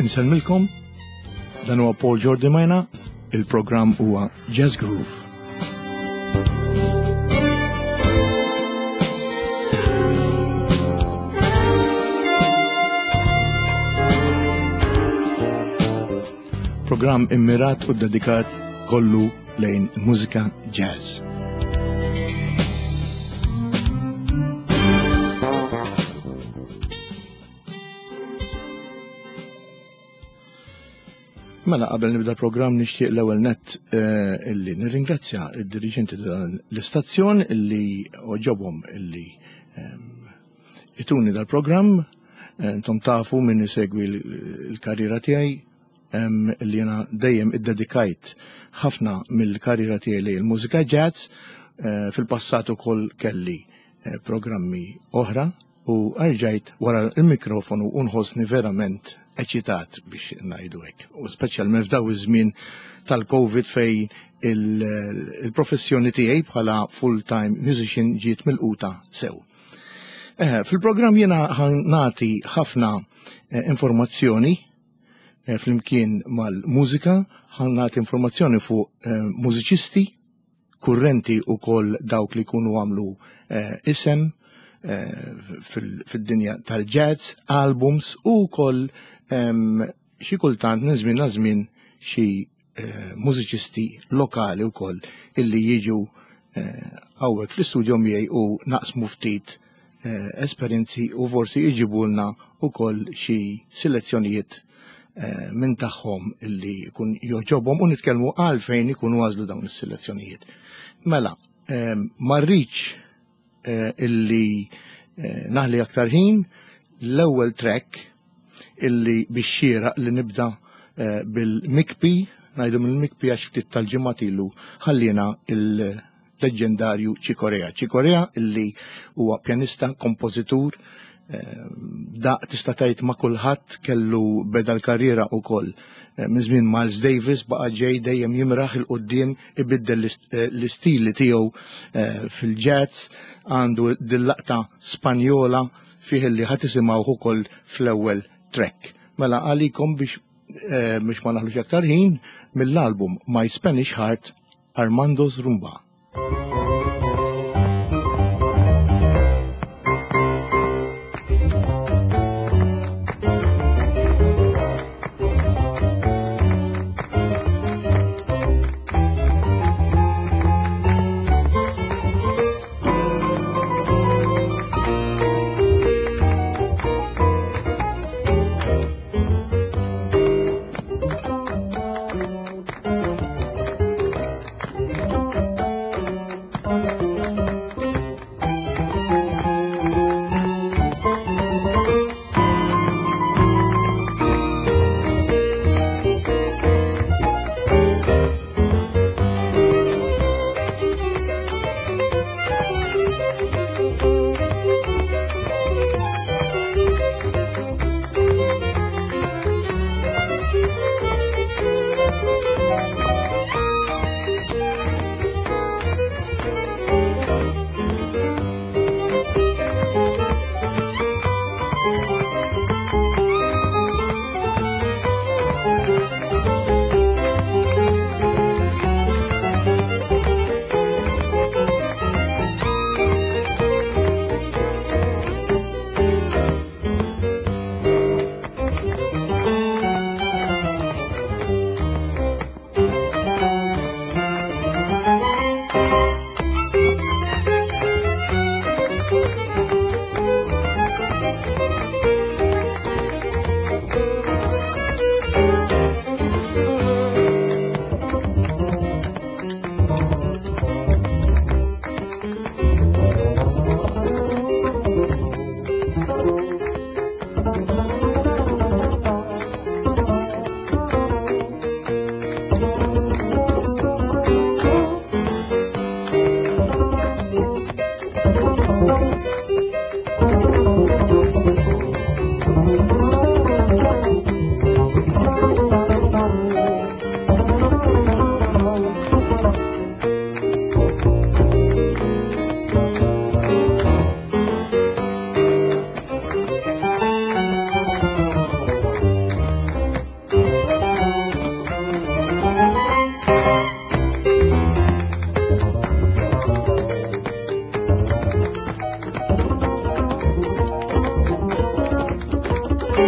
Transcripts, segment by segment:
Insellmilkom, dan huwa Paul Jordi Majna, il-programm huwa Jazz Groove. Programm immirat u dedikat kollu lejn mużika jazz. Mela qabel nibda l-programm nixtieq l-ewwel nett illi nirringrazzja id-diriġenti l-istazzjon illi oġobhom illi ituni dal-programm. Intom tafu min isegwi l-karriera tiegħi illi jiena dejjem iddedikajt ħafna mill-karriera tiegħi lejn il-mużika jazz. Fil-passat ukoll kelli programmi oħra u arġajt wara l-mikrofonu u nħossni verament eċitat biex ngħidu hekk. U speċjalment f'daw iż-żmien tal-COVID fejn il-professjoni tiegħi bħala full-time musician ġiet milquta sew. Fil-programm jiena nagħti ħafna informazzjoni flimkien mal-mużika, nagħti informazzjoni fuq mużiċisti kurrenti wkoll dawk li jkunu għamlu isem fid-dinja tal-jazz, albums u wkoll xi kultant minn żmien għal żmien xi mużiċisti lokali wkoll illi jiġu hawnhekk fl-istudju miegħi u naqsmu ftit esperjenzi u forsi jġibulna wkoll xi selezzjonijiet minn tagħhom illi jkun joġobhom u nitkellmu għalfejn ikunu għażlu dawn is-selezzjonijiet. Mela, ma rridx illi naħli aktar ħin l-ewwel track illi biex xieraq li nibda bil-Mick-P, ngħidu mill-Mick-P għax ftit tal-ġimgħat ilu ħallina il-leġġendarju Chick Corea. Chick Corea illi huwa pjanista, kompożitur, tista' tgħid ma' kulħadd kellu beda l-karriera wkoll minn żmien Miles Davis baqa' ġej dejjem jimraħ il-qudiem ibiddel l-istili tiegħu fil-jazz, għandu dil-laqta Spanjola fih illi ħadd isimgħu ukoll fl-ewwel track. Mela għalikom biex ma naħlux aktar ħin mill-album My Spanish Heart, Armando's Rumba.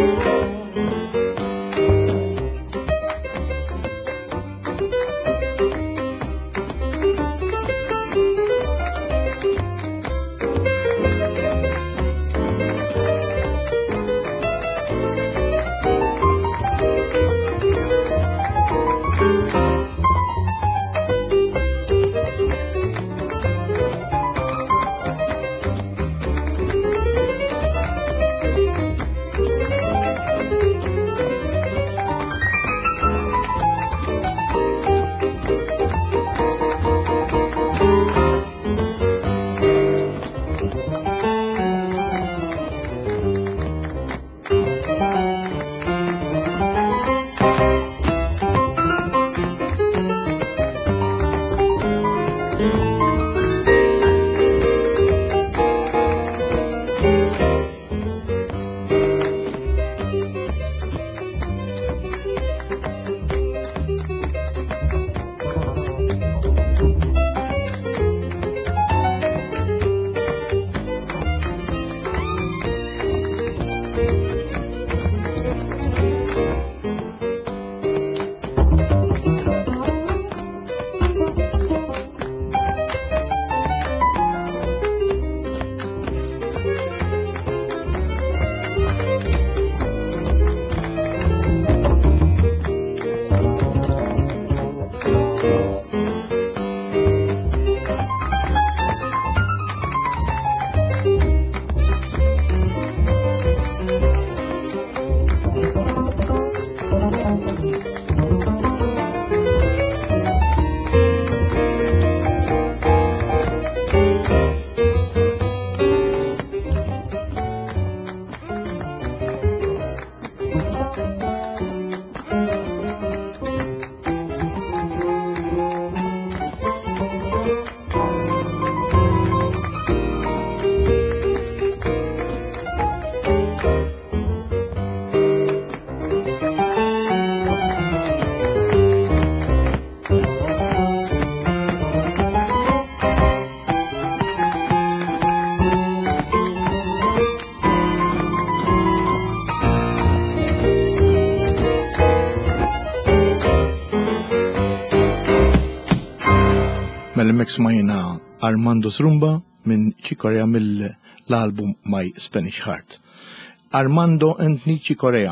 Mel-mek smajna Armando Srumba minn Ċikorea mill-album My Spanish Heart. Armando Anthony Ċikorea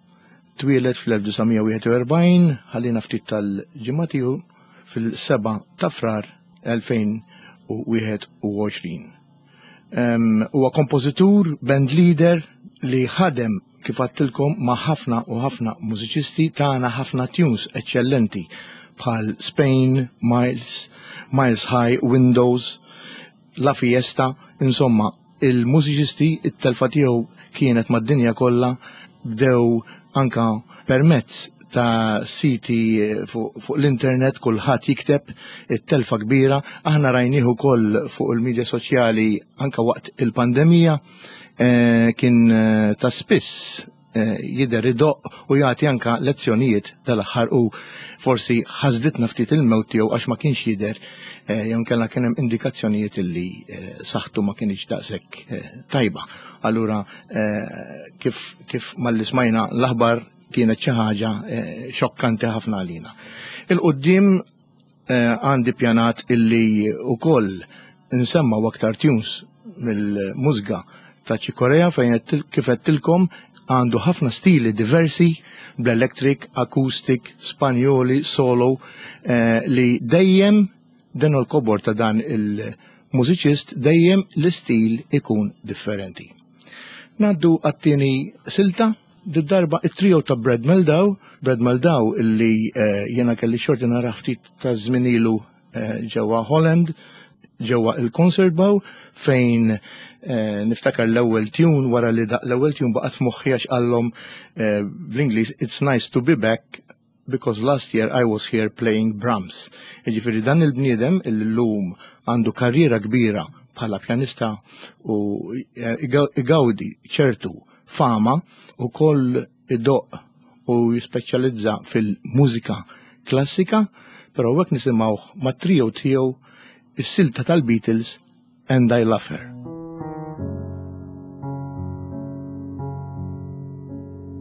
twieled fl-1941 ħallina ftit tal-ġimgħa fil-7 ta' Frar 2021. Huwa kompożitur, band leader li ħadem kif għattilkom ma' ħafna u ħafna mużiċisti tagħna ħafna tunes eċċellenti bħal Spain, Miles High, Windows, La Fiesta, insomma, il-mużiċisti it-telfa tiegħu kienet mad-dinja kollha bdew anka permezz ta' siti fuq l-internet kulħadd jikteb it-telfa kbira, aħna rajnieh ukoll fuq il-medja soċjali anka waqt il-pandemija kien ta' spiss jidher idoq u jagħti anka lezzjonijiet tal-aħħar u forsi ħażditna ftit il-mewt tiegħu għax ma kienx jidher jew kellna kien hemm indikazzjonijiet illi saħħtu ma kienx daqshekk tajba. Allura kif malli smajna l-aħbar kienet xi ħaġa xokkanti ħafna għalina. Il-qudiem għandi pjanat illi wkoll insemma aktar tunes mill-mużika ta' Ċikorea fejn kif qedtilkom għandu ħafna stili diversi bl-electric, acoustic, Spanjoli, solo li dejjem dan il-kobor ta' dan il-mużiċist dejjem l-istil ikun differenti. Naddu għattini silta d-darba it-trio ta' Brad Mehldau illi jena kelli xorti nara ftit ta' zminilu ġewwa Holland, ġewwa il-Concertbow fejn niftakar l-ewwel tune wara li l-ewwel tune baqgħet f'moħħi għax qallhom bl-Ingliż it's nice to be back because last year I was here playing Brahms. Jiġifieri dan il-bniedem illum għandu karriera kbira bħala pjanista u igawdi ċertu fama u koll idoq u jispeċjalizza fil-mużika klassika, però hekk nisimgħuh mat-trio tiegħu is-silta tal-Beatles And I Love Her.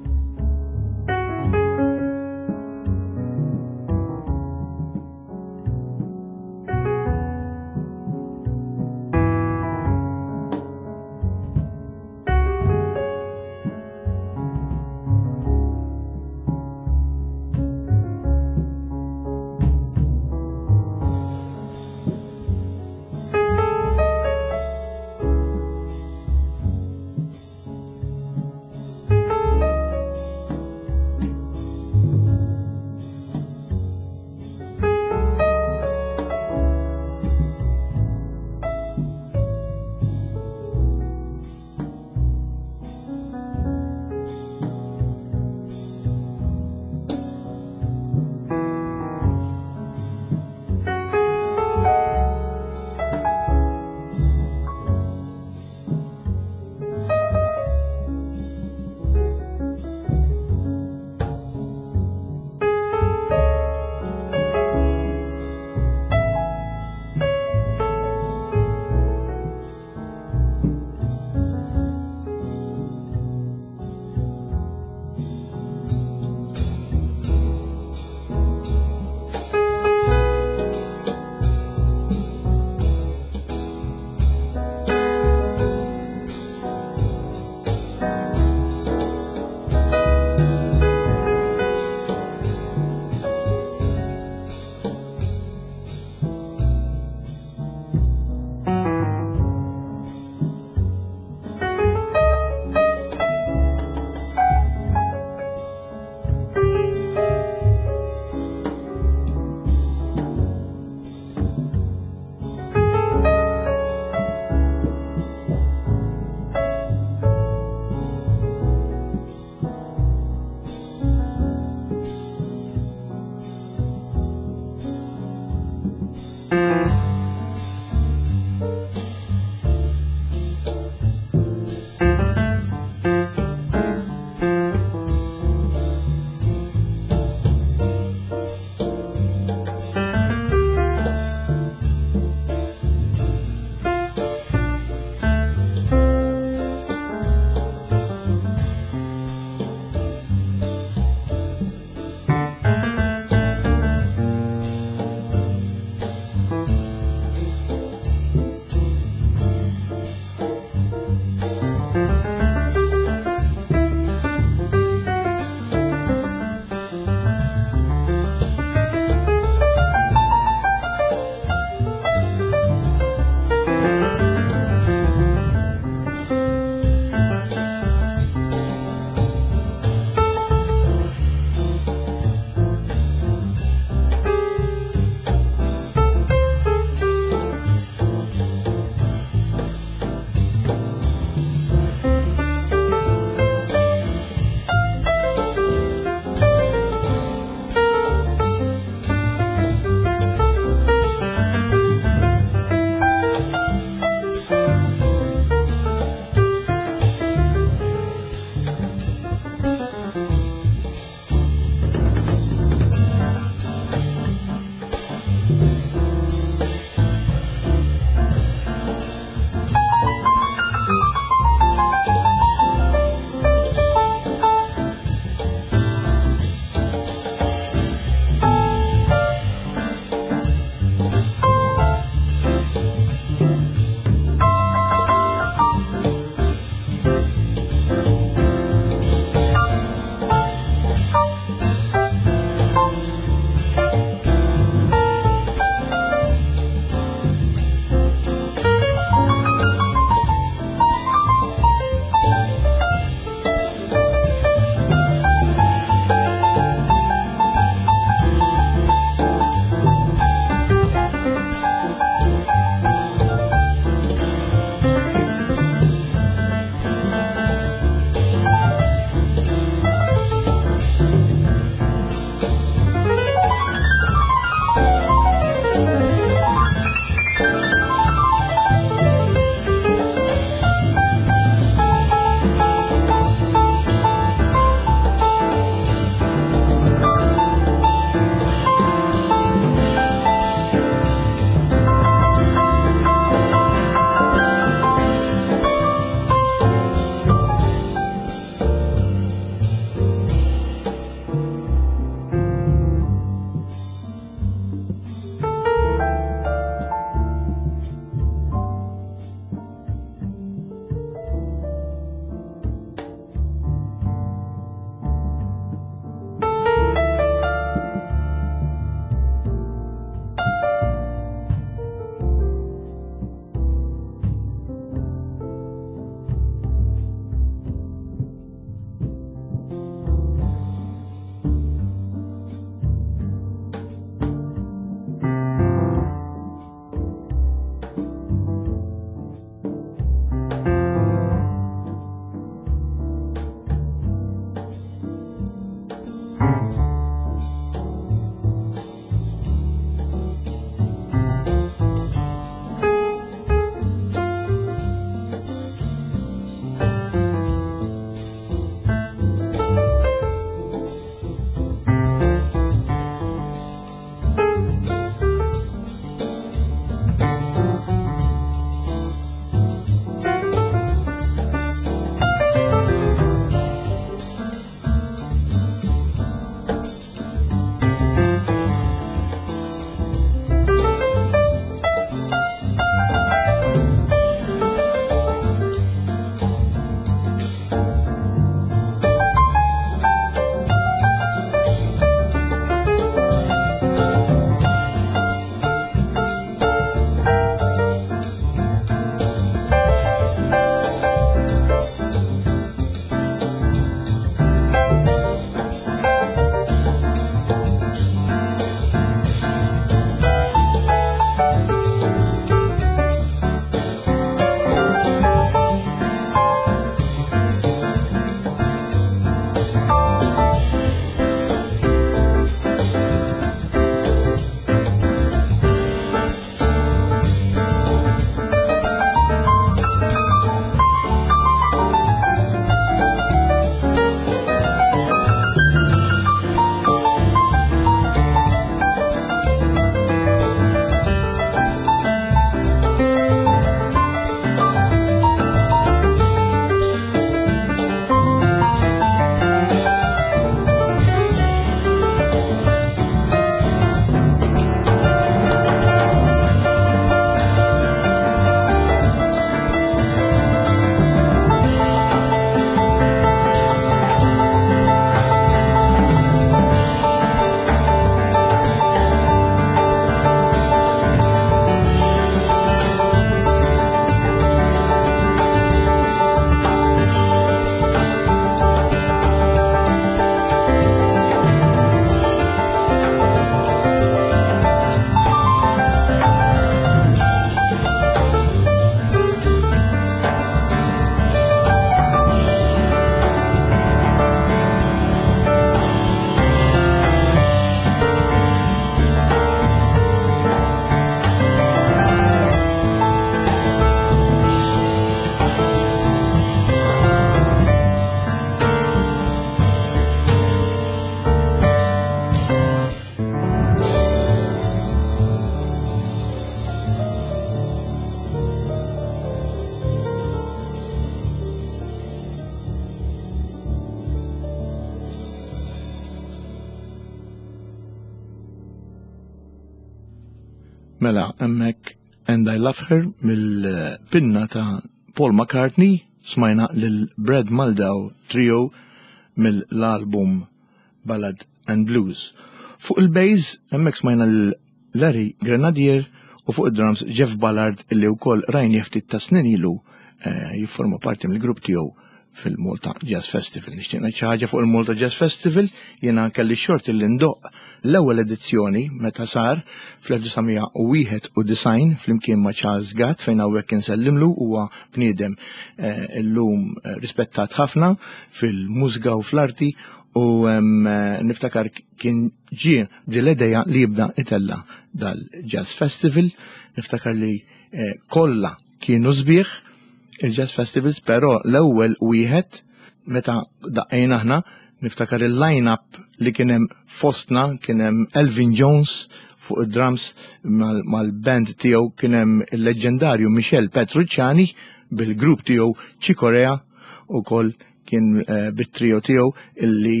Mela, hemmhekk And I Love Her mill-pinna ta' Paul McCartney smajna lil Brad Mehldau Trio mill-album Ballad and Blues. Fuq il-bass hemmhekk smajna Larry Grenadier u fuq id-drums Jeff Ballard illi wkoll rajni ftit ta' snin ilu jifforma parti mill-grupp tiegħu fil-Malta Jazz Festival. Nixtieq ngħid xi ħaġa fuq il-Malta Jazz Festival, jiena kelli xort illi ndoq l-ewwel edizzjoni meta sar fl-1991 flimkien ma' Charles Gatt fejn hawnhekk insellimlu huwa bniedem illum rispettat ħafna fil-mużika u fl-arti u niftakar kien ġie bdil-idea li jibda itella dal-Jazz Festival, niftakar li kollha kienu sbieħ il-Jazz Festivals, però l-ewwel wieħed meta daqqejna aħna niftakar il-line-up li kien hemm fostna kien hemm Elvin Jones fuq id-drums mal-band tiegħu kien hemm il-leġġendarju Michel Petrucciani bil-grupp tiegħu Ċikorea ukoll kien bit-trio tiegħu illi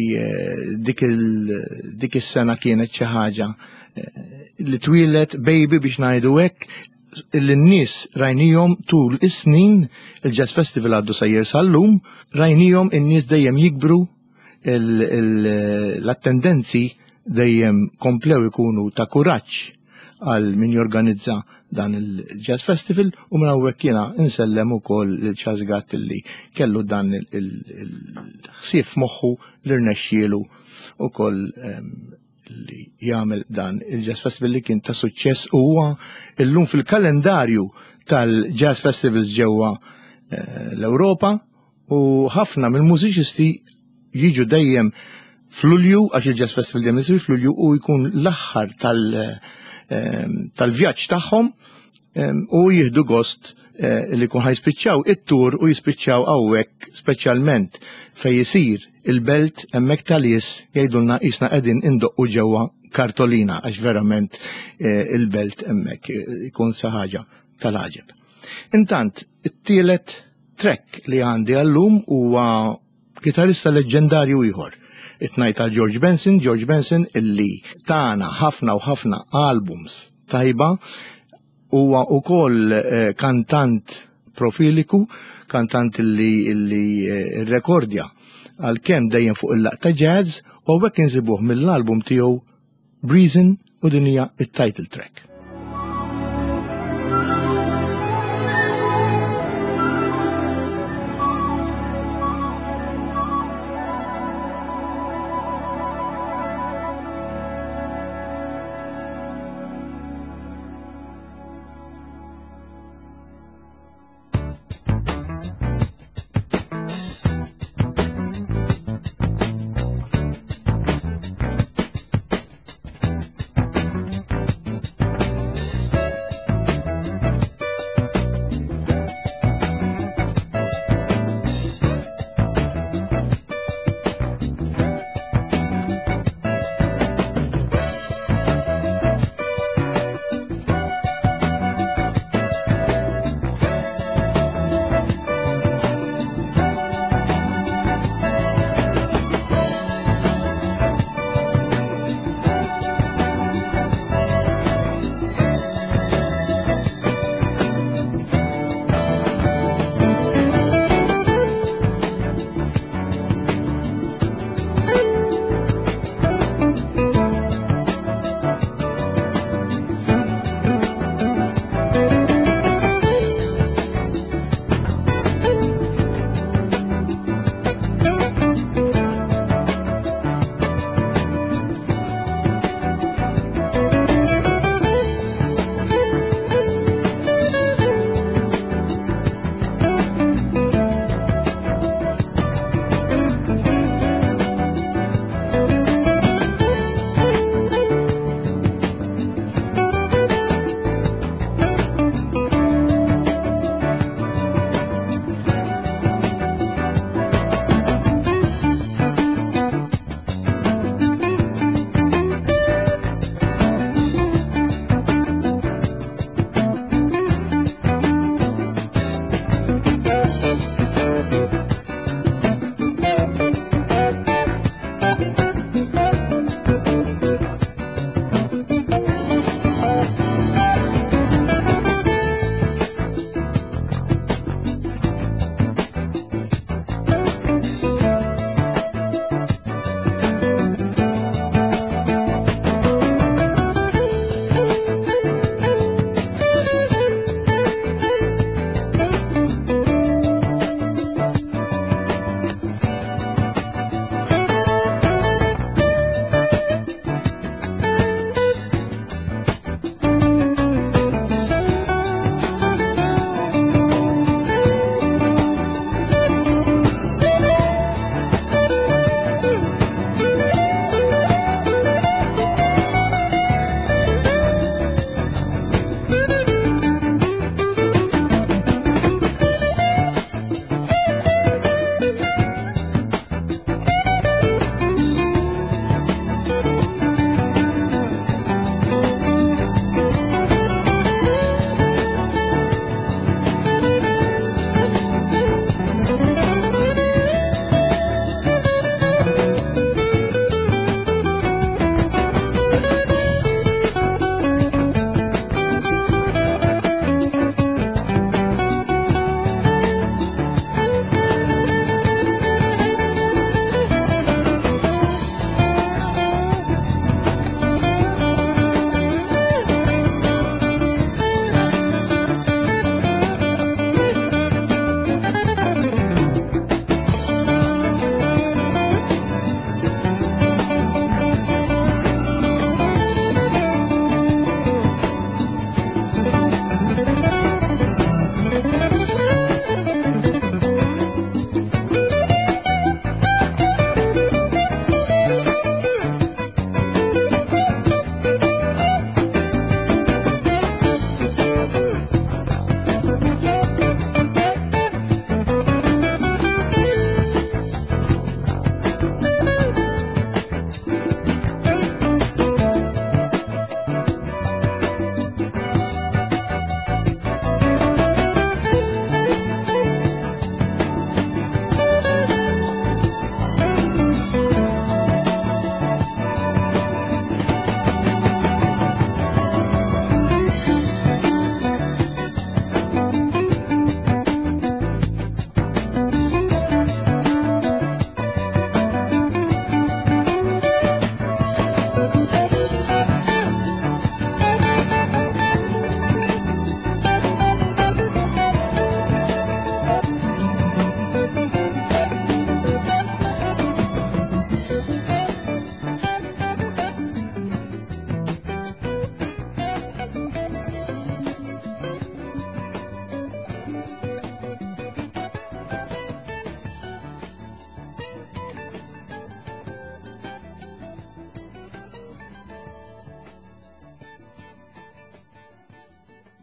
dik is-sena kienet xi ħaġa li twilet baby biex ngħidu hekk il-nies rajnijom tul is-snin il-Jazz Festival għaddu sajjer sal-lum, rajnijom in-nies dejjem jikbru, l-attendenzi dejjem komplew ikunu ta' kuraġġ għal min jorganizza dan il-Jazz Festival u minn hawnhekk jiena insellem ukoll il-Charles Gatt li kellu dan il-ħsieb f'moħħu li rnexxielu ukoll li jagħmel dan il-Jazz Festival li kien ta' suċċess huwa illum fil-kalendarju tal-Jazz Festivals ġewwa l-Ewropa u ħafna mill-mużiċisti jiġu dejjem f'Lulju għax il-Jazz Festival dejjem isir f'Lulju u jkun l-aħħar tal-vjaġġ tagħhom u jieħdu gost li jkun ħajspiċċaw it-tur u jispiċċaw hawnhekk speċjalment fejn isir il-belt hemmhekk tal-Ies jgħidulna qisna qegħdin indoqqu ġewwa Kartolina għax verament il-belt hemmhekk ikun xi ħaġa tal-għaġeb. Intant, it-tielet track li għandi għallum huwa kitarista leġġendarju ieħor. It-ngħid tal George Benson illi tagħna ħafna u ħafna albums tajba huwa wkoll kantant profiliku, kantant illi rekordja għalkemm dejjem fuq il-laqta jazz u hekk insibuh mill-album tiegħu Breezin' u din hija it-title track.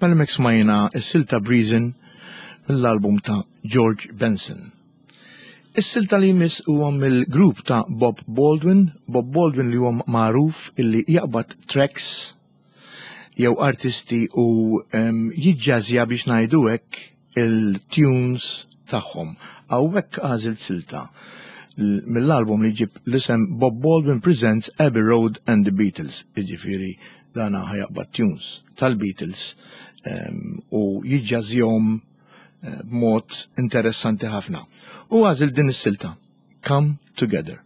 Mela smajna s-silta Breezin mill-album ta' George Benson. Is-silta li jmiss huwa mill-grupp ta' Bob Baldwin li huwa magħruf illi jaqbad tracks jew artisti u jiġġażja biex ngħidu hekk il-tunes tagħhom. Hawnhekk għażilt silta mill-album li ġib l-isem Bob Baldwin Presents Abbey Road and the Beatles. Jiġifieri dana ħajaqbad tunes tal-Beatles u jiġġażjhom b'mod interessanti ħafna. U għażil din is-silta Come Together.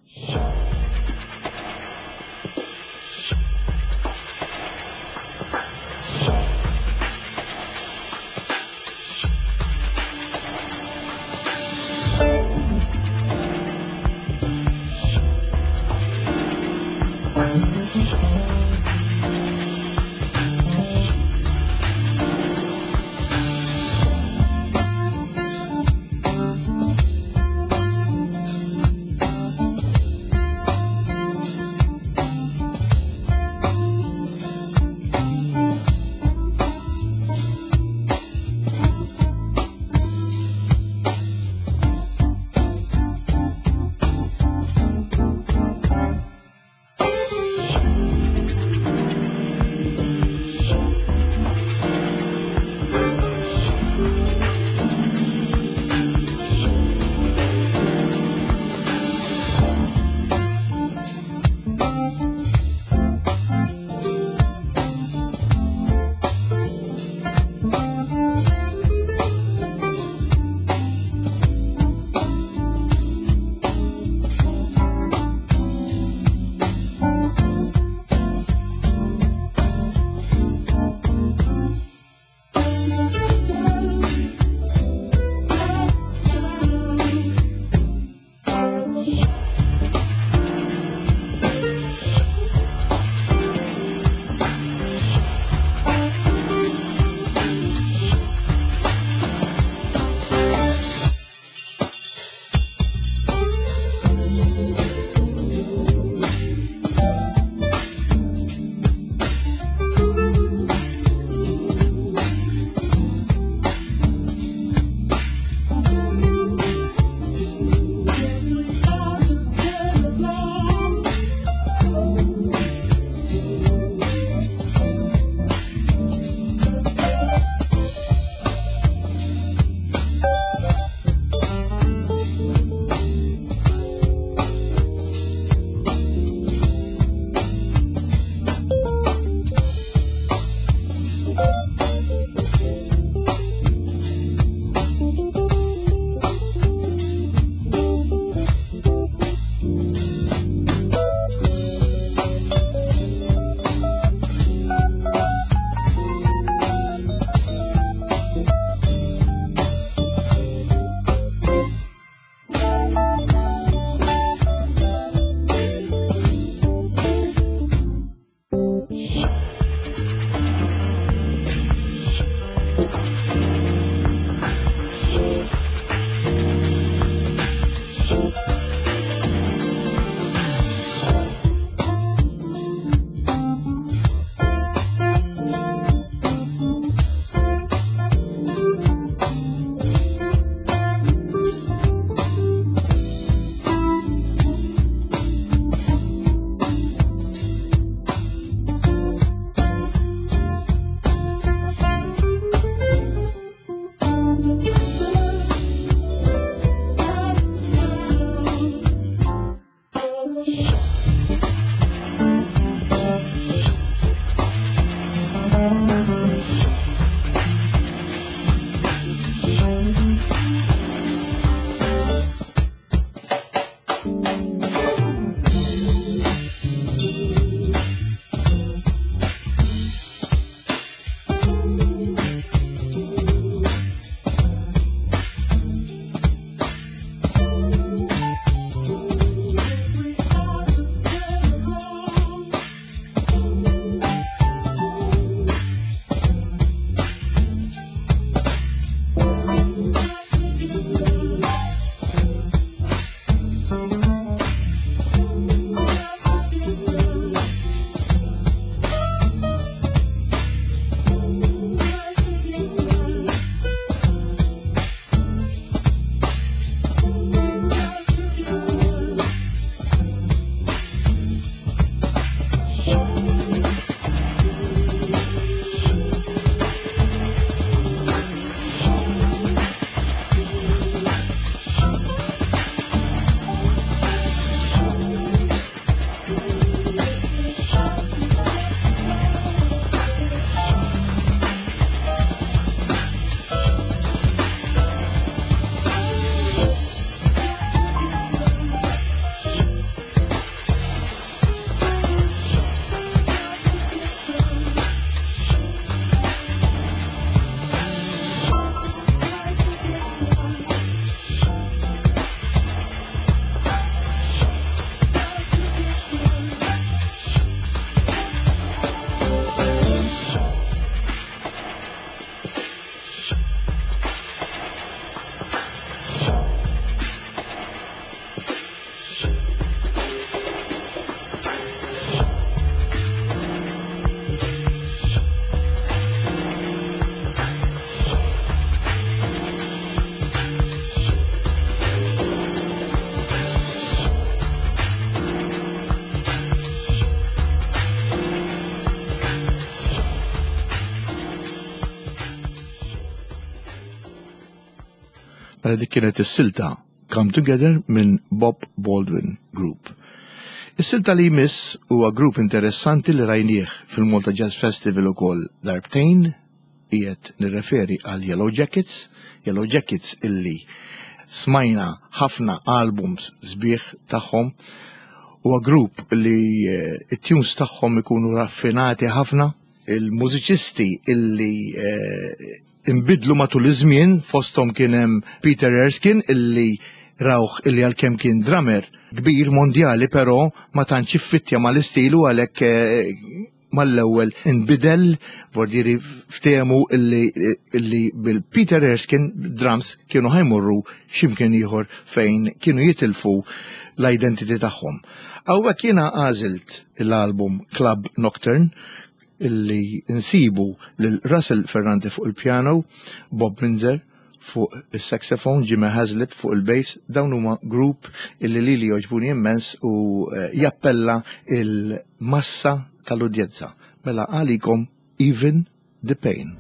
dik kienet is-silta Come Together minn Bob Baldwin Group. Is-silta li jmiss huwa grupp interessanti li rajnieh fil-Malta Jazz Festival ukoll darbtejn, qiegħed nirreferi għal Yellow Jackets illi smajna ħafna albums sbieħ tagħhom. Huwa grupp li it-tunes tagħhom ikunu raffinati ħafna, il-mużiċisti illi imbidlu matul iż-żmien fosthom kien hemm Peter Erskine illi rawh illi għalkemm kien drummer kbir mondjali però ma tantx iffittja mal-istilu għalhekk mal-ewwel inbidel bordieri ftehmu illi bil-Peter Erskine drums kienu ħajmorru x'imkien ieħor fejn kienu jitilfu l-identity tagħhom. Hawnhekk jiena għażilt l-album Club Nocturne illi nsibu lil Russell Ferrante fuq il-piano, Bob Minzer fuq il-saxophone, Jimmy Haslip fuq il-bass. Dawn huma grupp illi li joġbuni immens u jappella il-massa tal-udjenza. Mela għalikom Even the Pain.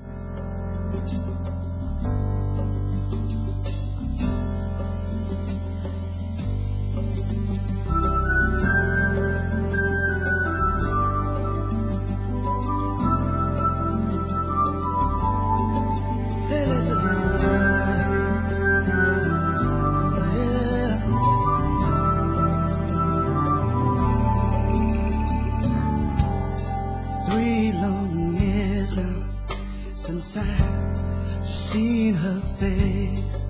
Since I've seen her face,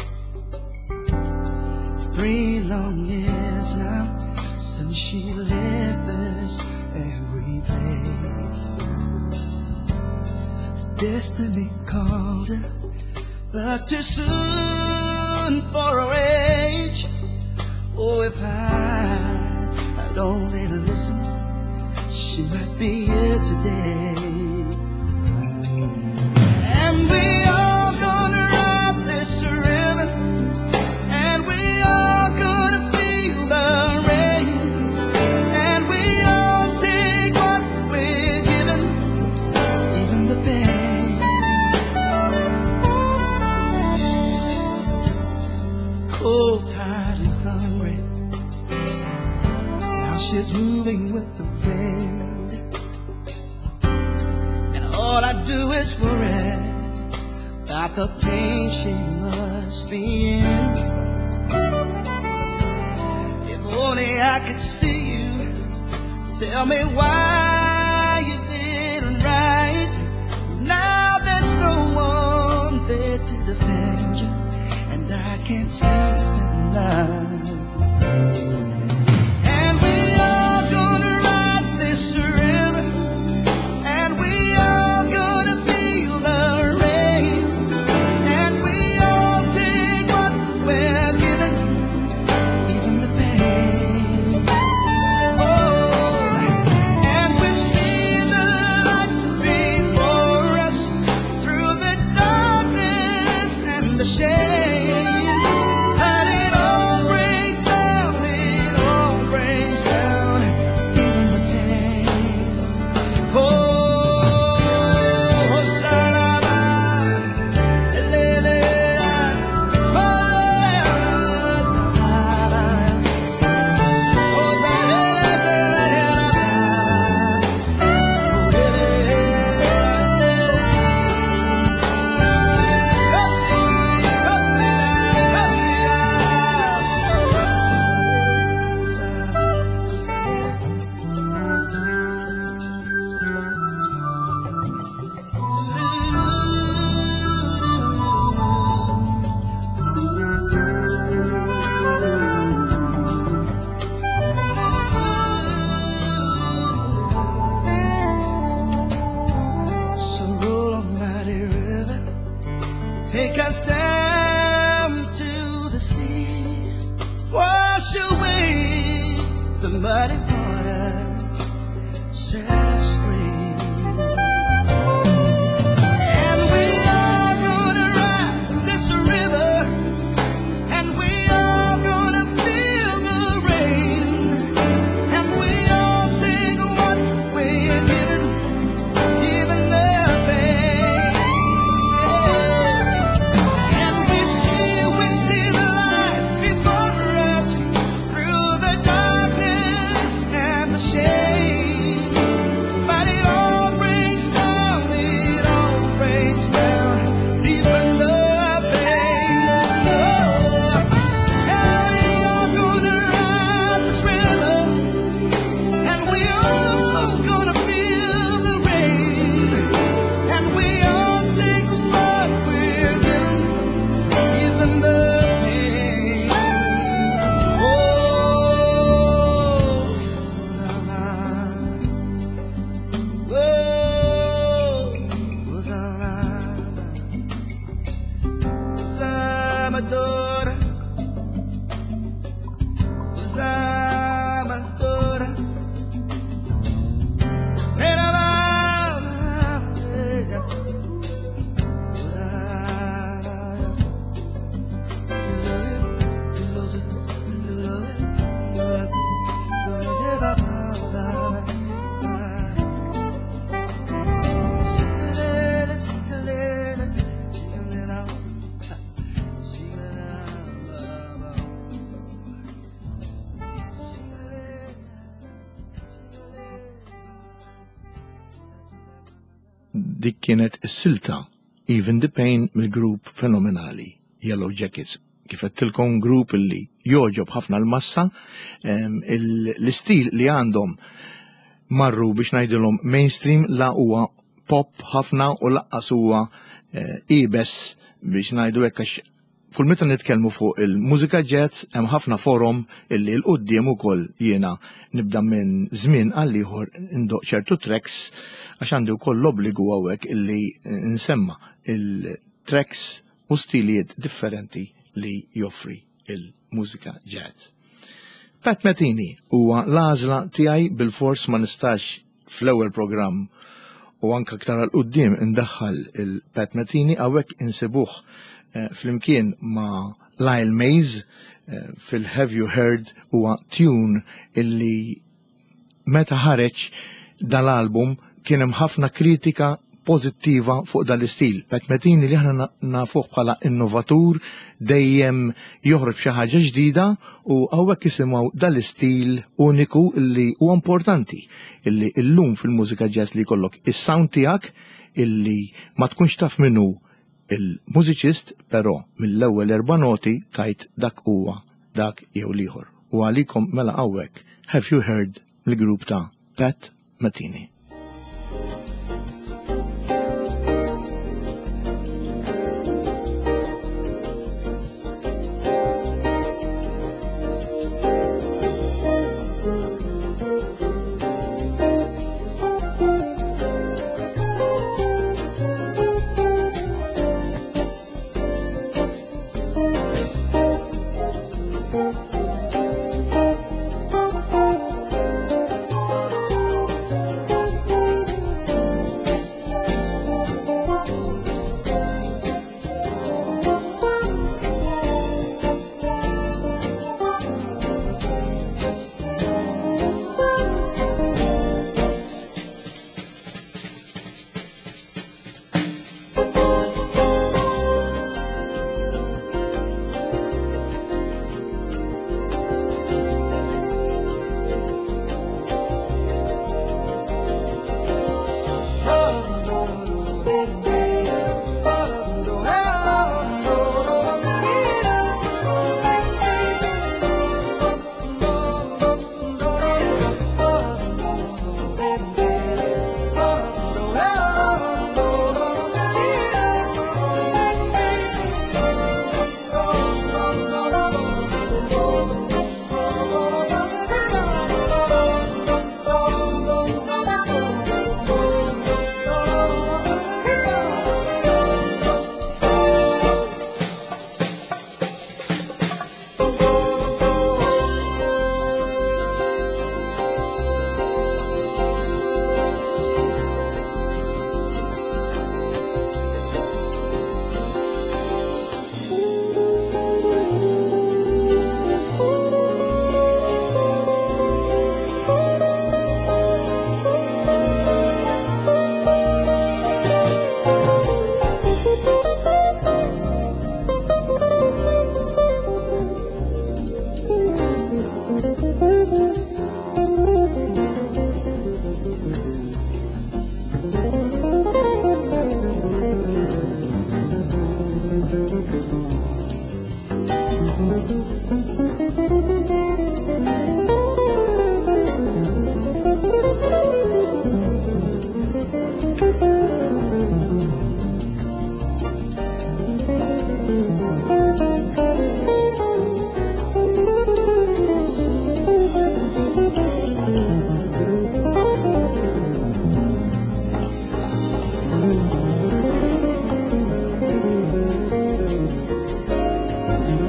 3 long years now since she left this angry place. Destiny called her, but too soon for her age. Oh, if I'd only listen, she might be here today. She's moving with the wind, and all I do is worry about the pain she must be in. If only I could see you, tell me why you didn't right. Now there's no one there to defend you, and I can't sleep at night. Take us down to the sea, wash away the muddy waters, set us free. And we are gonna ride this river, and we are gonna feel the rain, and we all take what we're given, even the pain. And we see Dik kienet is-silta Even the Pain mill-grupp fenomenali Yellow Jackets. Kif qedtilkom grupp li joġob ħafna l-massa, l-istil li għandhom marru biex ngħidilhom mainstream la huwa pop ħafna u laqqas huwa ibes biex ngħidu hekk għax kull meta nitkellmu fuq il-mużika jazz hemm ħafna forum illi l-qudiem ukoll jiena nibda minn żmien għal ieħor indoq ċertu tracks għax għandi wkoll l-obbligu hawnhekk illi nsemma il-tracks u stilijiet differenti li joffri il-mużika jazz. Pat Metheny huwa l-għażla tiegħi bil-fors ma nistax fl-ewwel programm u anke aktar għal quddiem indaħħal il-Pat Metheny hawnhekk insibuh flimkien ma' Lyle Mays fil-Have You Heard huwa tune illi meta ħareġ dal-album kien hemm ħafna kritika pożittiva fuq dal-istil. Pat Metheny li aħna nafuh bħala innovatur dejjem joħroġ xi ħaġa ġdida u hawnhekk isimgħu dal-istil uniku illi huwa importanti illi llum fil-mużika jazz li jkollok is-sound tiegħek illi ma tkunx taf minnu il-mużiċist, però mill-ewwel 4 noti tajt dak huwa dak jew ieħor. U għalikom mela hawnhekk Have You Heard mill-grupp ta' Pat Metheny.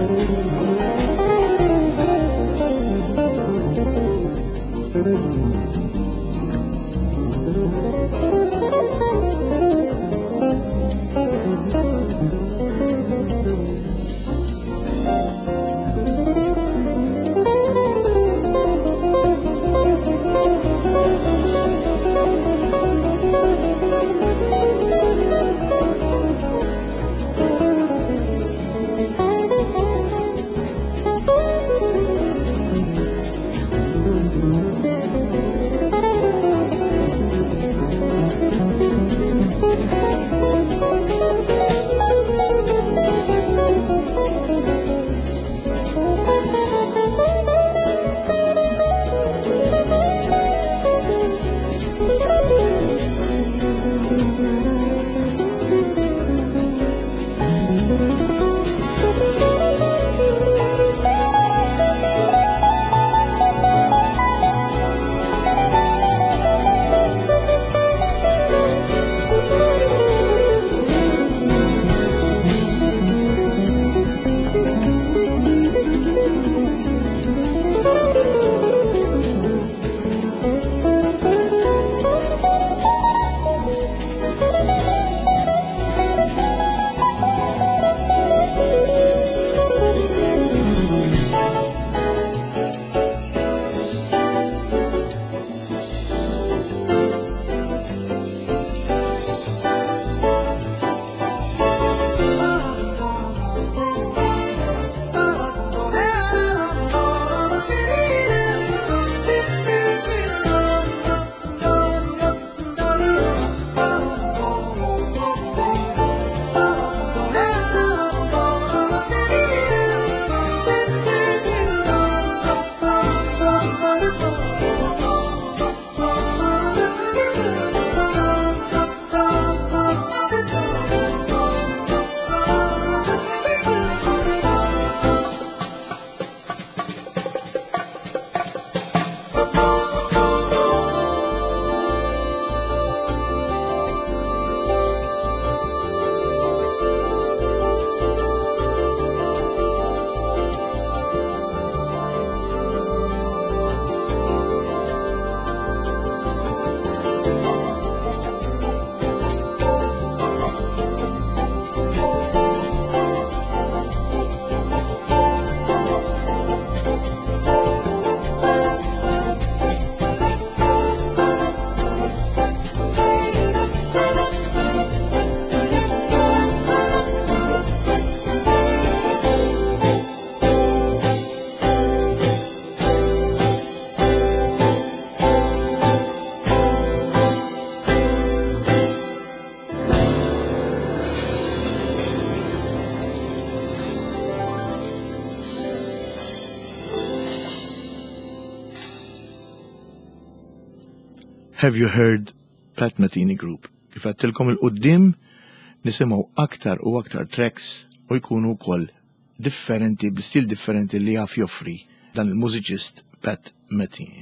Have you heard Pat Metheny Group? Kif għattilkom il-qoddim nisimgħu aktar u aktar tracks u jkunu wkoll differenti, bl-stil differenti li jaf joffri dan il-mużiċist Pat Metheny.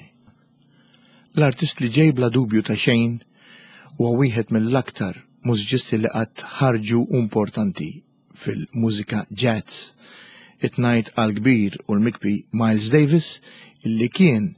L-artist li ġej bla dubju ta' xejn huwa wieħed mill-aktar mużiċisti li qatt ħarġu importanti fil-mużika jazz. It-ngħid għall-kbir u l-mikbi Miles Davis illi kien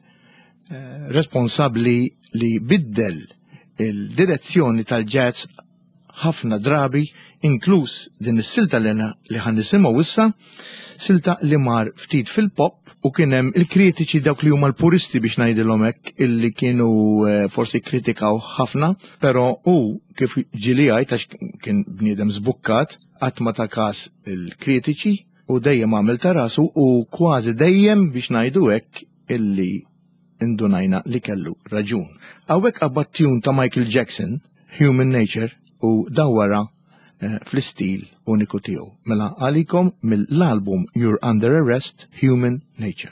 responsabbli li biddel il-direzzjoni tal-jazz ħafna drabi, inkluż din is-silta li ħan nisimgħu issa, silta li mar ftit fil-pop u kien hemm il-kritiċi dawk li huma l-puristi biex ngħidilhom hekk illi kienu forsi kritikaw ħafna, però hu kif ġieli jgħid għax kien bniedem żbukkat qatt ma ta' każ il-kritiċi u dejjem għamel ta' rasu u kważi dejjem biex ngħidu hekk illi indunajna li kellu raġun. Hawnhekk qabad tune ta' Michael Jackson, Human Nature, u dawwara fl-istil uniku tiegħu. Mela għalikom mill-album You're Under Arrest, Human Nature.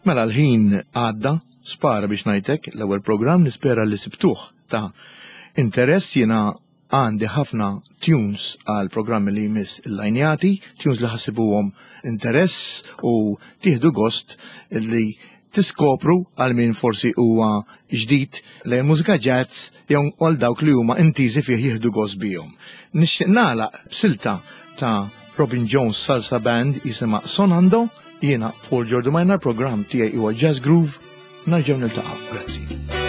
Mela l-ħin għadda, spara biex ngħidlek l-ewwel programm nispera li sibtuh ta' interess. Jiena għandi ħafna tunes għal programmi li jmiss il-lajnjati, tunes li ħassibuhom interess u tieħdu gost li tiskopru għal min forsi huwa ġdid lejn mużika jazz jew għal dawk li huma intiżi fih jieħdu gost bihom. Nixtieq nagħlaq b'silta ta' Robin Jones Salsa Band jisimha Sonando. Jiena Paul Giordo Minor, programm tiegħi huwa Jazz Groove. Narġgħu niltaqgħu. Grazzi.